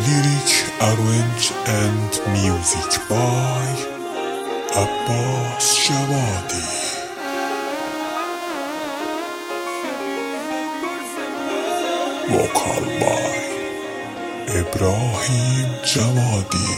Lyric arrange and music by Abbas Jawadi. Vocal by Ibrahim Jawadi.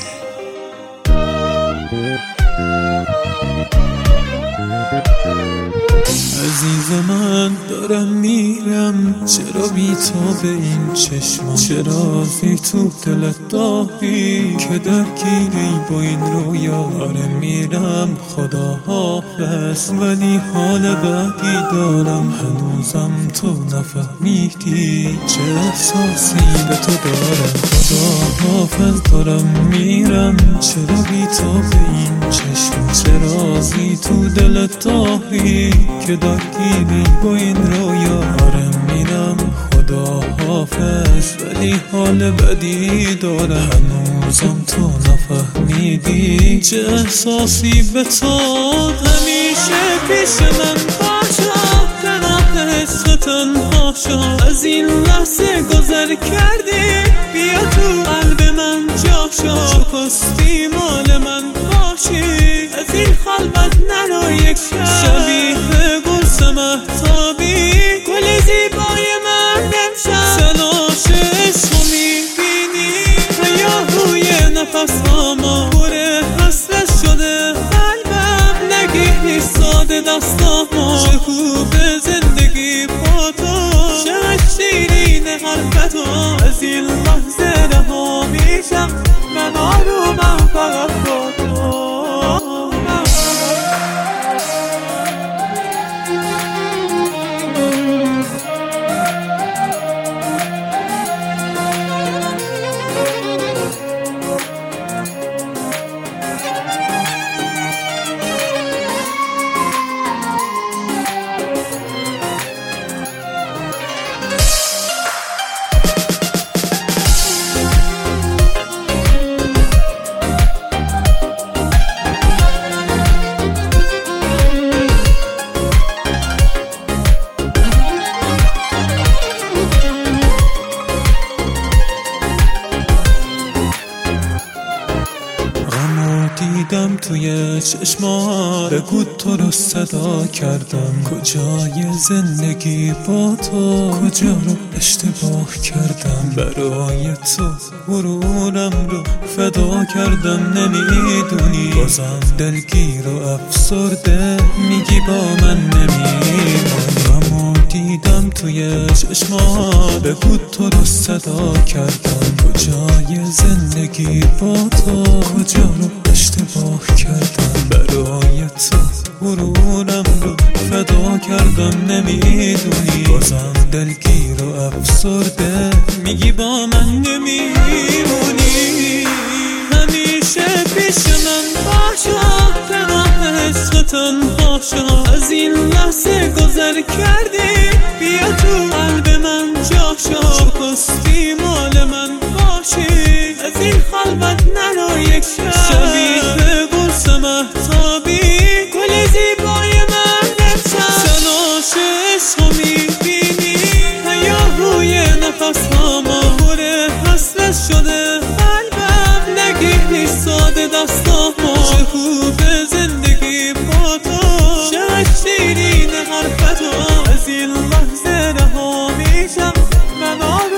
عزیز من دارم میرم، چرا بی تو به این چشما، چرا بی تو دلت داری که درگیری با این رویا. آره میرم خدا حافظ، ولی حال بدی دارم، هنوزم تو نفهمیدی چه احساسی به تو دارم. خدا حافظ دارم میرم، چرا بی تو به این چشما، چرا بی تو دلت داری که درگیری با این رویا. آره میرم خدا حافظ، ولی حال بدی دارم، هنوزم تو نفهمیدی چه احساسی به تو. همیشه پیش من باشا، تنها حس تنها شو، از این لحظه گذر کردی، بیا تو قلب من جا شو، شکستی مال من باشی، از این خلوت نرو یک شبیه گل مهتابی، گل زیبای من امشب سلاش عشق میبینی. هیاهوی نفس هاما پر حسرت شده قلبم، نگیری ساده دستامو، چه خوبه زندگی با تو، چه شیرین حرفتو، از این لحظه رها میشم، من آرومم فقط با تو. دیدم توی چشمات، بگو تو رو صدا کردم، کجای زندگی با تو، کجا رو اشتباه کردم، برای تو غرورم رو فدا کردم. نمیدونی بازم دلگیر و افسرده، میگی با من نمیمونی. دیدم توی چشمات، بگو تو رو صدا کردم، کجای زندگی با تو، کجا رو اشتباه کردم، برای تو غرورم رو فدا کردم. نمیدونی بازم دلگیر و افسرده، میگی با من نمیمونی. همیشه پیش من باشا، تنها عشق تنها شو، از این لحظه گذر کردی، بیا تو قلب من جا شو، شکستی مال من باشی، از این خلوت نرو یک شبیه گل مهتابی، گل زیبای من امشب سلاش عشق میبینی. هیاهوی نفس هاما پر حسرت شده قلبم، نگیری ساده دستامو، چه خوبه زندگی با تو، چه شیرین حرفتو، از این لحظه رها میشم، من